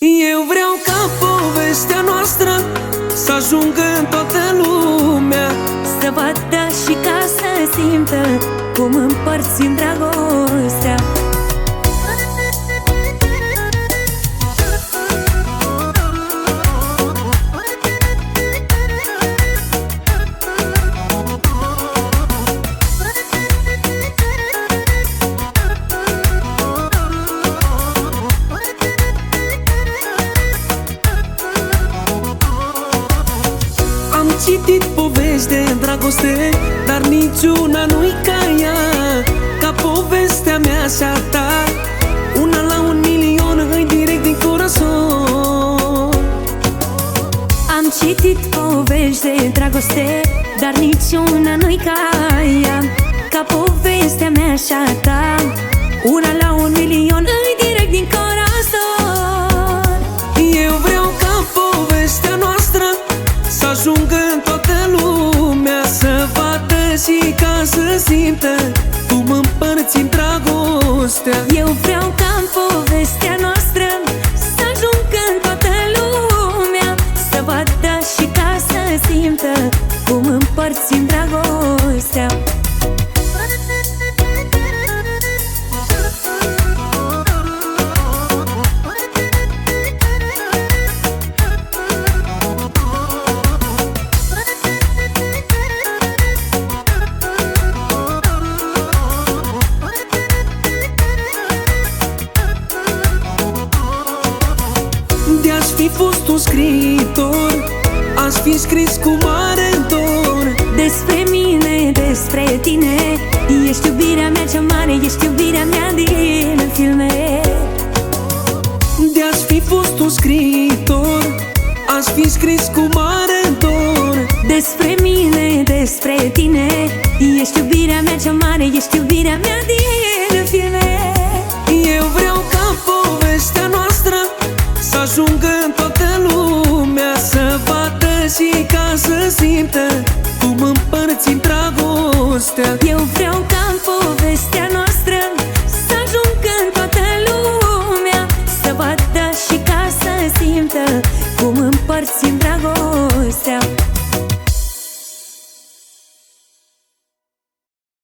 Eu vreau ca povestea noastră să ajungă în toată lumea, să vadă și ca să simtă cum împărțim dragostea. Am citit povești de dragoste, dar niciuna nu-i ca ea, ca povestea mea și a ta. Una la 1.000.000, îi direct din corazon. Am citit povești de dragoste, dar niciuna nu-i ca ea, ca povestea mea și a ta. Una la 1.000.000, îi direct din corazon. Eu vreau ca povestea noastră să ajungă în toată lumea, să vadă și ca să simtă cum împărțim dragostea. Eu vreau ca în povestea noastră să ajungă în toată lumea, să vadă și ca să simtă cum împărțim dragostea. De-aș fi fost un scriitor, aș fi scris cu mare dor Despre mine, despre tine, ești iubirea mea cea mare, ești iubirea mea din filme. De-aș fi fost un scriitor, aș fi scris cu mare dor Despre mine, despre tine, ești iubirea mea cea mare, ești iubirea mea din filme. Eu vreau ca povestea noastră să ajungă în toată lumea, să vadă și ca să simtă cum împărțim dragostea. Eu vreau